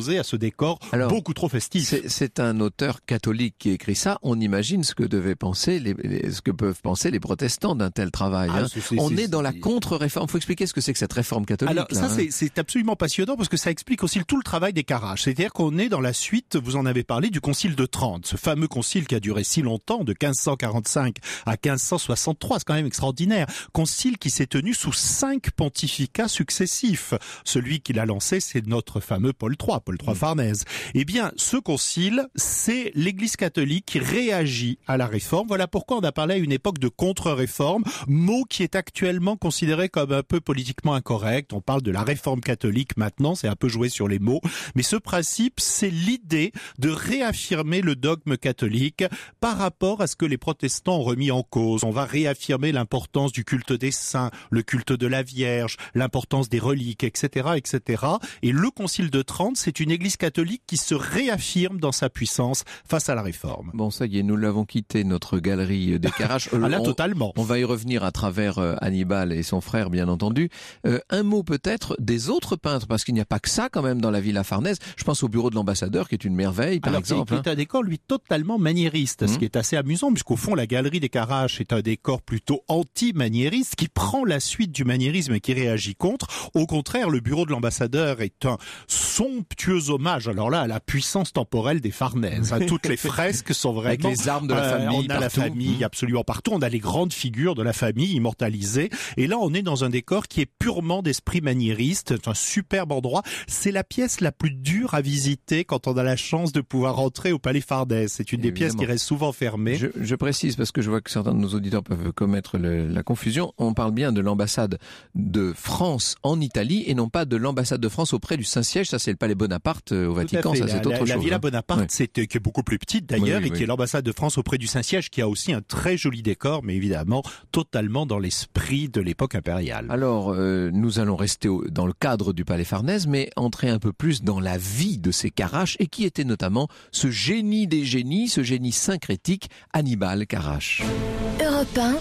s'opposer à ce décor Alors, beaucoup trop festif. C'est, c'est un auteur catholique qui écrit ça. On imagine ce que devaient penser les, les ce que peuvent penser les protestants d'un tel travail. Ah, hein. c'est, c'est, On c'est, est dans c'est... la contre-réforme. Il faut expliquer ce que c'est que cette réforme catholique. Alors là, ça, hein. c'est, c'est absolument passionnant parce que ça explique aussi tout le travail des Caraches. C'est-à-dire qu'on est dans la suite, vous en avez parlé, du Concile de Trente, ce fameux concile qui a duré si longtemps, de quinze cent quarante-cinq à quinze cent soixante-trois. C'est quand même extraordinaire. Concile qui s'est tenu sous cinq pontificats successifs. Celui qui l'a lancé, c'est notre fameux Paul trois, Paul trois Farnèse. Eh bien, ce concile, c'est l'Église catholique qui réagit à la réforme. Voilà pourquoi on a parlé à une époque de contre-réforme, mot qui est actuellement considéré comme un peu politiquement incorrect. On parle de la réforme catholique maintenant, c'est un peu joué sur les mots. Mais ce principe, c'est l'idée de réaffirmer le dogme catholique par rapport à ce que les protestants ont remis en cause. On va réaffirmer l'importance du culte des saints, le culte de la Vierge, l'importance des reliques, et cetera, et cetera. Et le Concile de Trente, c'est une Église catholique qui se réaffirme dans sa puissance face à la réforme. Bon, ça y est, nous l'avons quitté, notre galerie des Caraches. ah là, on, totalement. On va y revenir à travers euh, Hannibal et son frère, bien entendu. Euh, un mot peut-être des autres peintres, parce qu'il n'y a pas que ça quand même dans la Villa Farnèse. Je pense au bureau de l'ambassadeur, qui est une merveille, par Alors, exemple. C'est, hein. c'est un décor, lui, totalement maniériste, mmh. ce qui est assez amusant, puisqu'au fond, la galerie des Caraches est un décor plutôt anti-maniériste, qui prend la suite du maniérisme et qui réagit contre. Au contraire, le bureau de l'ambassadeur est un somptueux hommage, alors là, à la puissance temporelle des Farnèse. Hein. Toutes les fresques sont vraiment... Avec les armes de la famille, euh, On a partout. la famille, absolument partout. On a les grandes figures de la famille immortalisées. Et là, on est dans un décor qui est purement d'esprit maniériste. C'est un superbe endroit. C'est la pièce la plus dure à visiter quand on a la chance de pouvoir entrer au Palais Farnèse. C'est une des Évidemment. pièces qui reste souvent fermée. Je, je précise, parce que je vois que certains de nos auditeurs peuvent commettre le, la confusion. On parle bien de l'ambassade de France en Italie et non pas de l'ambassade de France auprès du Saint-Siège. Ça, c'est le Palais Bonaparte euh, au Vatican. Ça, c'est la, autre la, chose. La Villa hein. Bonaparte, ouais. c'est, qui est beaucoup plus petite d'ailleurs, oui, oui, et qui oui. est l'ambassade de France auprès du Saint-Siège, qui a aussi un très joli décor, mais évidemment totalement dans l'esprit de l'époque impériale. Alors, euh, nous allons rester au, dans le cadre du Palais Farnèse, mais entrer un peu plus dans la vie de ces Caraches, et qui était notamment ce génie des génies, ce génie syncrétique, Hannibal Carache. Europe un,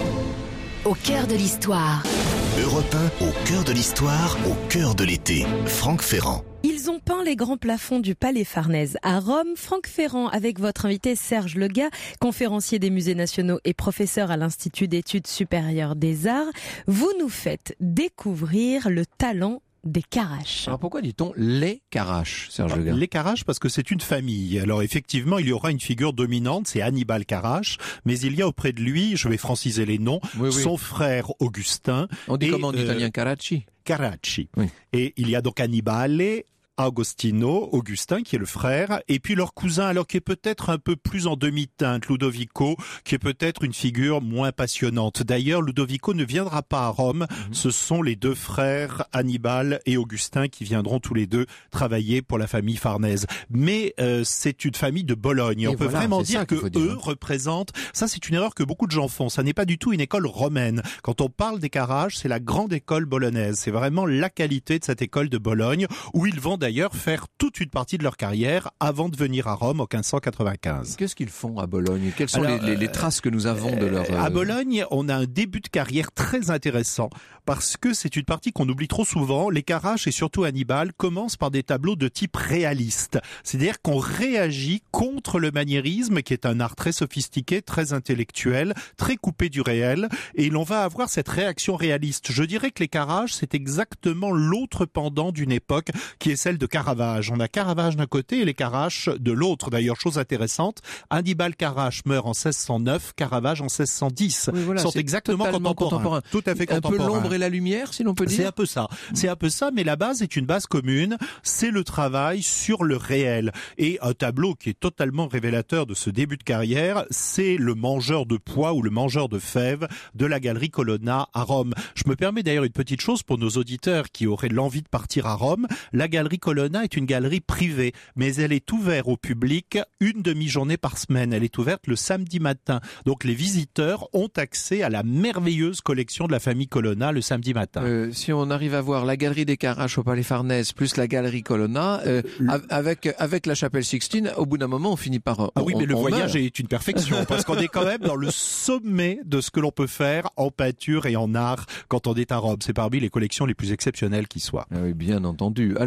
au cœur de l'histoire. Europe un, au cœur de l'histoire, au cœur de l'été. Franck Ferrand. Ils ont peint les grands plafonds du Palais Farnèse à Rome. Franck Ferrand avec votre invité Serge Legat, conférencier des musées nationaux et professeur à l'Institut d'études supérieures des arts. Vous nous faites découvrir le talent des Caraches. Alors pourquoi dit-on les Caraches, Serge Legat ? Les Caraches parce que c'est une famille. Alors effectivement, il y aura une figure dominante, c'est Hannibal Carache, mais il y a auprès de lui, je vais franciser les noms, oui, oui. son frère Augustin. On dit et, comment en euh, italien Caracci ? Caracci. Oui. Et il y a donc Hannibale, Agostino, Augustin, qui est le frère, et puis leur cousin, alors qui est peut-être un peu plus en demi-teinte, Ludovico, qui est peut-être une figure moins passionnante. D'ailleurs, Ludovico ne viendra pas à Rome. Mmh. Ce sont les deux frères, Hannibal et Augustin, qui viendront tous les deux travailler pour la famille Farnèse. Mais euh, c'est une famille de Bologne. Et on voilà, peut vraiment dire que dire. eux représentent... Ça, c'est une erreur que beaucoup de gens font. Ça n'est pas du tout une école romaine. Quand on parle des Caraches, c'est la grande école bolognaise. C'est vraiment la qualité de cette école de Bologne, où ils vont d'ailleurs faire toute une partie de leur carrière avant de venir à Rome en quinze cent quatre-vingt-quinze. Qu'est-ce qu'ils font à Bologne ? Quelles sont Alors, les, les, les traces que nous avons de leur... Euh... À Bologne, on a un début de carrière très intéressant parce que c'est une partie qu'on oublie trop souvent. Les Caraches et surtout Hannibal commencent par des tableaux de type réaliste. C'est-à-dire qu'on réagit contre le maniérisme qui est un art très sophistiqué, très intellectuel, très coupé du réel et l'on va avoir cette réaction réaliste. Je dirais que les Caraches, c'est exactement l'autre pendant d'une époque qui est celle de Caravage. On a Caravage d'un côté et les Caraches de l'autre. D'ailleurs, chose intéressante, Hannibal Carache meurt en seize cent neuf, Caravage en seize cent dix. Oui, voilà, Ils sont exactement contemporains. contemporain. Tout à fait contemporains. Un peu l'ombre et la lumière, si l'on peut dire. C'est un peu ça. C'est un peu ça, mais la base est une base commune. C'est le travail sur le réel. Et un tableau qui est totalement révélateur de ce début de carrière, c'est le mangeur de pois ou le mangeur de fèves de la galerie Colonna à Rome. Je me permets d'ailleurs une petite chose pour nos auditeurs qui auraient l'envie de partir à Rome. La galerie Colonna est une galerie privée, mais elle est ouverte au public une demi-journée par semaine. Elle est ouverte le samedi matin. Donc les visiteurs ont accès à la merveilleuse collection de la famille Colonna le samedi matin. Euh, si on arrive à voir la galerie des Caraches au Palais Farnèse plus la galerie Colonna, euh, le... avec avec la chapelle Sixtine, au bout d'un moment, on finit par... On, ah oui, mais on, le on voyage meurt. est une perfection, parce qu'on est quand même dans le sommet de ce que l'on peut faire en peinture et en art quand on est à Rome. C'est parmi les collections les plus exceptionnelles qui soient. Ah oui, bien entendu. Alors, ils sont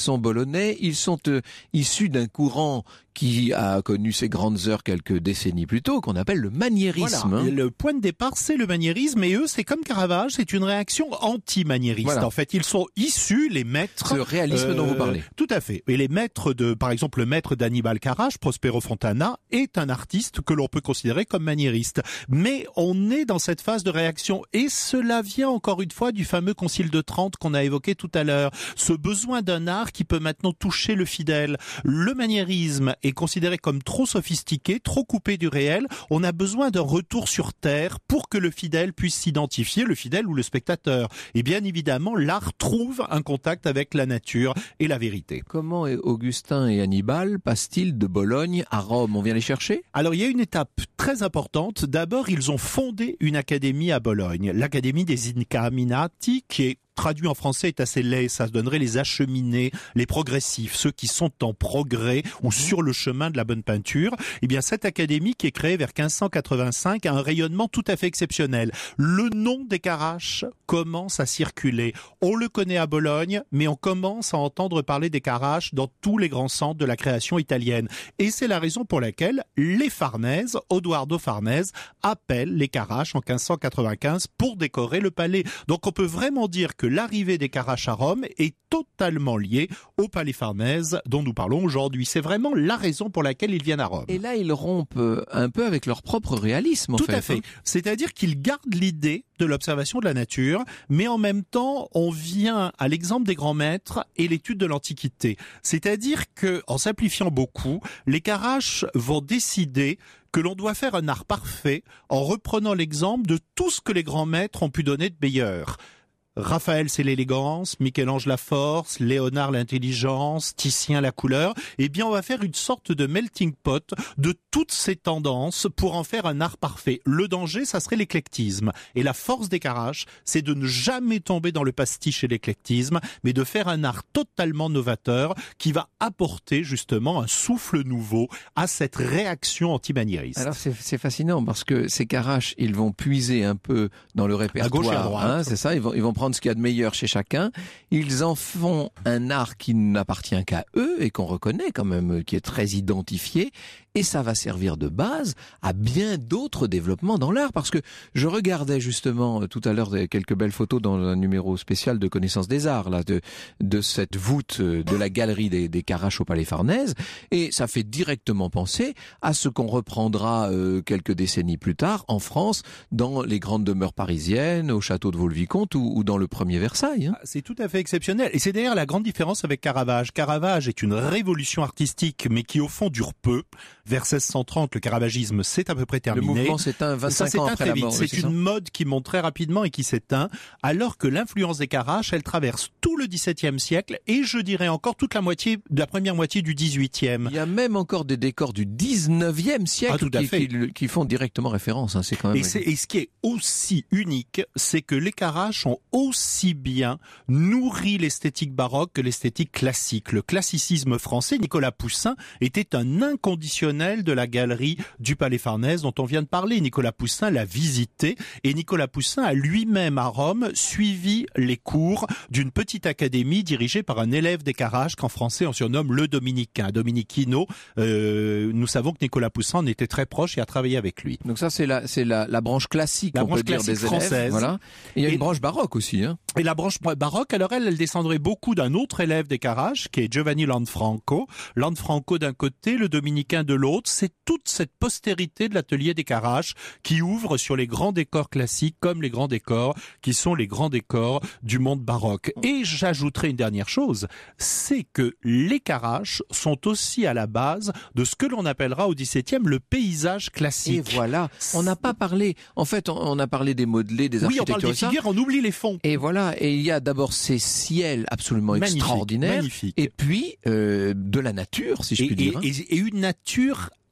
sont bolonais, ils sont euh, issus d'un courant qui a connu ses grandes heures quelques décennies plus tôt, qu'on appelle le maniérisme. Voilà. Hein. Le point de départ, c'est le maniérisme, et eux, c'est comme Caravage, c'est une réaction anti-maniériste. Voilà. En fait, ils sont issus, les maîtres... Ce réalisme euh, dont vous parlez. Tout à fait. Et les maîtres de, par exemple, le maître d'Annibal Carràs, Prospero Fontana, est un artiste que l'on peut considérer comme maniériste. Mais on est dans cette phase de réaction, et cela vient encore une fois du fameux Concile de Trente qu'on a évoqué tout à l'heure. Ce besoin d'un art qui peut maintenant toucher le fidèle. Le maniérisme est considéré comme trop sophistiqué, trop coupé du réel. On a besoin d'un retour sur terre pour que le fidèle puisse s'identifier, le fidèle ou le spectateur. Et bien évidemment, l'art trouve un contact avec la nature et la vérité. Comment Augustin et Hannibal passent-ils de Bologne à Rome? On vient les chercher? Alors il y a une étape très importante. D'abord, ils ont fondé une académie à Bologne, l'académie des Incaminati, qui est traduit en français est assez laid, ça donnerait les acheminés, les progressifs, ceux qui sont en progrès ou sur le chemin de la bonne peinture. Eh bien, cette académie qui est créée vers quinze cent quatre-vingt-cinq a un rayonnement tout à fait exceptionnel. Le nom des Carràs commence à circuler. On le connaît à Bologne, mais on commence à entendre parler des Carràs dans tous les grands centres de la création italienne. Et c'est la raison pour laquelle les Farnèse, Odoardo Farnèse, appellent les Carràs en quinze cent quatre-vingt-quinze pour décorer le palais. Donc on peut vraiment dire que l'arrivée des Carràs à Rome est totalement liée au palais Farnèse dont nous parlons aujourd'hui. C'est vraiment la raison pour laquelle ils viennent à Rome. Et là, ils rompent un peu avec leur propre réalisme, en Tout fait. à fait. C'est-à-dire qu'ils gardent l'idée de l'observation de la nature, mais en même temps, on vient à l'exemple des grands maîtres et l'étude de l'Antiquité. C'est-à-dire que, en simplifiant beaucoup, les Carràs vont décider que l'on doit faire un art parfait en reprenant l'exemple de tout ce que les grands maîtres ont pu donner de meilleur. Raphaël, c'est l'élégance, Michel-Ange la force, Léonard l'intelligence, Titien la couleur. Eh bien, on va faire une sorte de melting pot de toutes ces tendances pour en faire un art parfait. Le danger, ça serait l'éclectisme. Et la force des Carràs, c'est de ne jamais tomber dans le pastiche et l'éclectisme, mais de faire un art totalement novateur qui va apporter justement un souffle nouveau à cette réaction anti-maniériste. Alors, c'est, c'est fascinant parce que ces Carràs, ils vont puiser un peu dans le répertoire. À gauche et à droite. Hein, c'est ça, ils vont, ils vont prendre ce qu'il y a de meilleur chez chacun. Ils en font un art qui n'appartient qu'à eux et qu'on reconnaît quand même, qui est très identifié. Et ça va servir de base à bien d'autres développements dans l'art. Parce que je regardais justement tout à l'heure quelques belles photos dans un numéro spécial de Connaissance des Arts, là, de, de cette voûte de la galerie des, des Carràs au Palais Farnèse. Et ça fait directement penser à ce qu'on reprendra euh, quelques décennies plus tard en France, dans les grandes demeures parisiennes, au château de Vaux-le-Vicomte ou, ou dans le premier Versailles. Hein. C'est tout à fait exceptionnel. Et c'est d'ailleurs la grande différence avec Caravage. Caravage est une révolution artistique, mais qui au fond dure peu. Vers seize cent trente, le caravagisme s'est à peu près terminé. Le mouvement s'éteint vingt-cinq ça ans après la mort. C'est, c'est une mode qui monte très rapidement et qui s'éteint, alors que l'influence des Carràs, elle traverse tout le dix-septième siècle et je dirais encore toute la moitié, de la première moitié du dix-huitième. Il y a même encore des décors du dix-neuvième siècle ah, tout à qui, fait. qui, qui font directement référence. Hein. C'est quand même. Et, c'est, et ce qui est aussi unique, c'est que les Carràs ont aussi bien nourri l'esthétique baroque que l'esthétique classique. Le classicisme français, Nicolas Poussin, était un inconditionnel de la galerie du Palais Farnèse dont on vient de parler. Nicolas Poussin l'a visité et Nicolas Poussin a lui-même à Rome suivi les cours d'une petite académie dirigée par un élève des Carràs qu'en français on surnomme le Dominicain, Dominichino. Euh, nous savons que Nicolas Poussin en était très proche et a travaillé avec lui. Donc ça c'est la c'est la, la branche classique, la on branche peut dire, classique des élèves. française. Voilà. Et il y a et, une branche baroque aussi. Hein. Et la branche baroque, alors elle, elle descendrait beaucoup d'un autre élève des Carràs qui est Giovanni Lanfranco. Lanfranco d'un côté, le Dominicain de l'autre. C'est toute cette postérité de l'atelier des Carràs qui ouvre sur les grands décors classiques comme les grands décors qui sont les grands décors du monde baroque. Et j'ajouterai une dernière chose, c'est que les Carràs sont aussi à la base de ce que l'on appellera au dix-septième le paysage classique. Et voilà, on n'a pas parlé, en fait on, on a parlé des modelés, des oui, architectures. Oui, on parle des figures, on oublie les fonds. Et voilà, et il y a d'abord ces ciels absolument magnifique, extraordinaires, magnifique. Et puis euh, de la nature, si je et, puis dire. Et, et, et une nature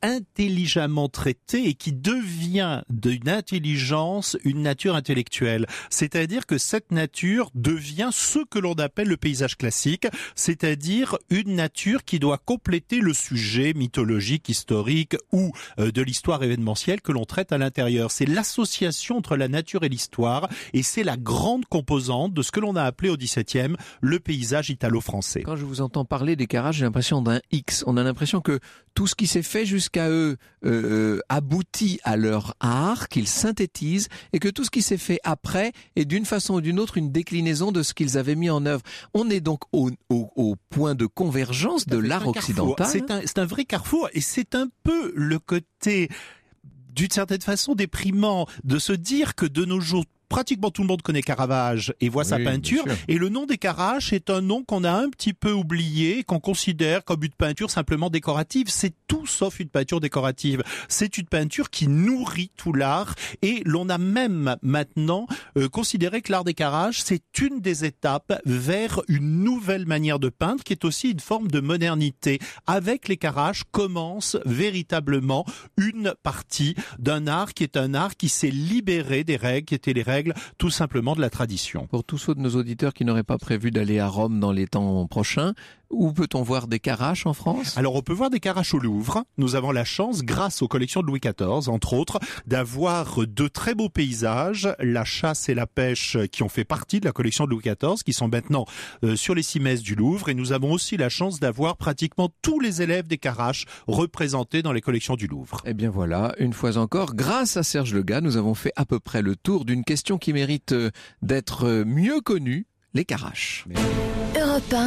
intelligemment traitée et qui devient d'une intelligence une nature intellectuelle. C'est-à-dire que cette nature devient ce que l'on appelle le paysage classique, c'est-à-dire une nature qui doit compléter le sujet mythologique, historique ou euh, de l'histoire événementielle que l'on traite à l'intérieur. C'est l'association entre la nature et l'histoire et c'est la grande composante de ce que l'on a appelé au dix-septième le paysage italo-français. Quand je vous entends parler des Caraches, j'ai l'impression d'un X. On a l'impression que tout ce qui s'est fait jusqu'à eux euh, aboutit à leur art, qu'ils synthétisent, et que tout ce qui s'est fait après est d'une façon ou d'une autre une déclinaison de ce qu'ils avaient mis en œuvre. On est donc au, au, au point de convergence de l'art occidental. C'est un, c'est un vrai carrefour et c'est un peu le côté d'une certaine façon déprimant de se dire que de nos jours, pratiquement tout le monde connaît Caravage et voit oui, sa peinture. Et le nom des Caraches est un nom qu'on a un petit peu oublié, qu'on considère comme une peinture simplement décorative. C'est tout sauf une peinture décorative. C'est une peinture qui nourrit tout l'art. Et l'on a même maintenant euh, considéré que l'art des Caraches, c'est une des étapes vers une nouvelle manière de peindre qui est aussi une forme de modernité. Avec les Caraches commence véritablement une partie d'un art qui est un art qui s'est libéré des règles, qui étaient les règles tout simplement de la tradition. Pour tous ceux de nos auditeurs qui n'auraient pas prévu d'aller à Rome dans les temps prochains, où peut-on voir des Caraches en France ? Alors on peut voir des Caraches au Louvre. Nous avons la chance, grâce aux collections de Louis quatorze, entre autres, d'avoir de très beaux paysages, la chasse et la pêche qui ont fait partie de la collection de Louis quatorze, qui sont maintenant euh, sur les cimaises du Louvre. Et nous avons aussi la chance d'avoir pratiquement tous les élèves des Caraches représentés dans les collections du Louvre. Eh bien voilà, une fois encore, grâce à Serge Legas, nous avons fait à peu près le tour d'une question qui mérite d'être mieux connue, les Caraches. Europe un,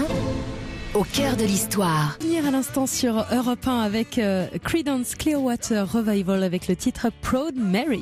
au cœur de l'histoire. Venir à l'instant sur Europe un avec euh, Creedence Clearwater Revival avec le titre Proud Mary.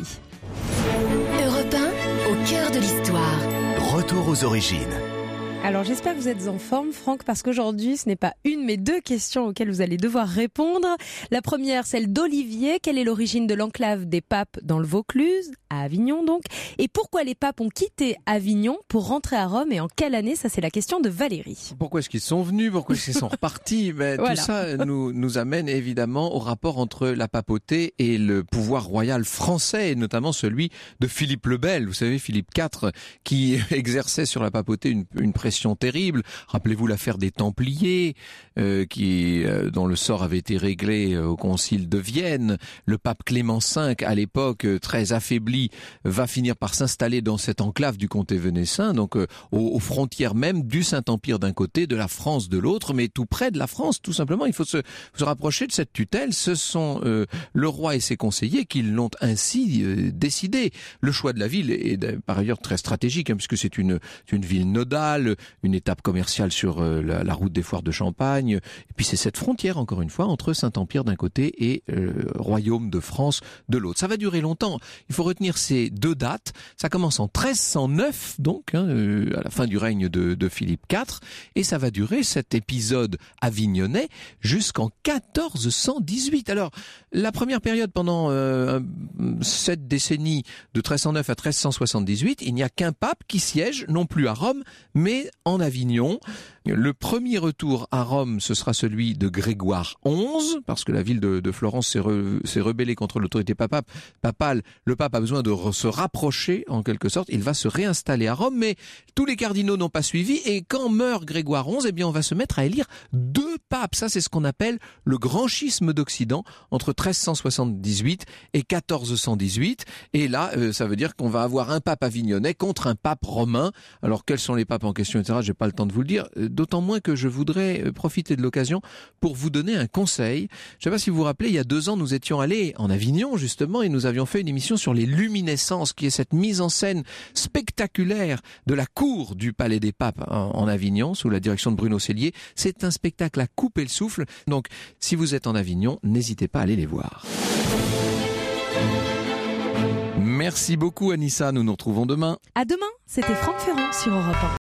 Europe un, au cœur de l'histoire. Retour aux origines. Alors j'espère que vous êtes en forme, Franck, parce qu'aujourd'hui ce n'est pas une mais deux questions auxquelles vous allez devoir répondre. La première, celle d'Olivier. Quelle est l'origine de l'enclave des papes dans le Vaucluse, à Avignon donc ? Et pourquoi les papes ont quitté Avignon pour rentrer à Rome et en quelle année ? Ça c'est la question de Valérie. Pourquoi est-ce qu'ils sont venus ? Pourquoi est-ce qu'ils sont repartis ? Ben, voilà. Tout ça nous, nous amène évidemment au rapport entre la papauté et le pouvoir royal français, et notamment celui de Philippe le Bel. Vous savez, Philippe quatre, qui exerçait sur la papauté une, une pression terrible. Rappelez-vous l'affaire des Templiers, euh, qui, euh, dont le sort avait été réglé euh, au concile de Vienne. Le pape Clément cinq, à l'époque euh, très affaibli, va finir par s'installer dans cette enclave du comté venessin, donc euh, aux, aux frontières même du Saint-Empire d'un côté, de la France de l'autre, mais tout près de la France, tout simplement. Il faut se, se rapprocher de cette tutelle. Ce sont euh, le roi et ses conseillers qui l'ont ainsi euh, décidé. Le choix de la ville est, est par ailleurs très stratégique, hein, puisque c'est une, une ville nodale, une étape commerciale sur euh, la, la route des foires de Champagne. Et puis c'est cette frontière, encore une fois, entre Saint-Empire d'un côté et euh, Royaume de France de l'autre. Ça va durer longtemps. Il faut retenir ces deux dates. Ça commence en treize cent neuf, donc, hein, euh, à la fin du règne de, de Philippe quatre. Et ça va durer, cet épisode avignonnais, jusqu'en quatorze cent dix-huit. Alors, la première période, pendant euh, sept décennies, de treize cent neuf à treize cent soixante-dix-huit, il n'y a qu'un pape qui siège, non plus à Rome, mais en Avignon. Le premier retour à Rome, ce sera celui de Grégoire onze, parce que la ville de, de Florence s'est, re, s'est rebellée contre l'autorité papale. papale. Le pape a besoin de re, se rapprocher, en quelque sorte. Il va se réinstaller à Rome, mais tous les cardinaux n'ont pas suivi. Et quand meurt Grégoire onze, eh bien, on va se mettre à élire deux papes. Ça, c'est ce qu'on appelle le grand schisme d'Occident, entre treize cent soixante-dix-huit et quatorze cent dix-huit. Et là, euh, ça veut dire qu'on va avoir un pape avignonnais contre un pape romain. Alors, quels sont les papes en question, et cetera. J'ai pas le temps de vous le dire. D'autant moins que je voudrais profiter de l'occasion pour vous donner un conseil. Je ne sais pas si vous vous rappelez, il y a deux ans, nous étions allés en Avignon, justement, et nous avions fait une émission sur les luminescences, qui est cette mise en scène spectaculaire de la cour du Palais des Papes en Avignon, sous la direction de Bruno Cellier. C'est un spectacle à couper le souffle. Donc, si vous êtes en Avignon, n'hésitez pas à aller les voir. Merci beaucoup, Anissa. Nous nous retrouvons demain. À demain. C'était Franck Ferrand sur Europe un.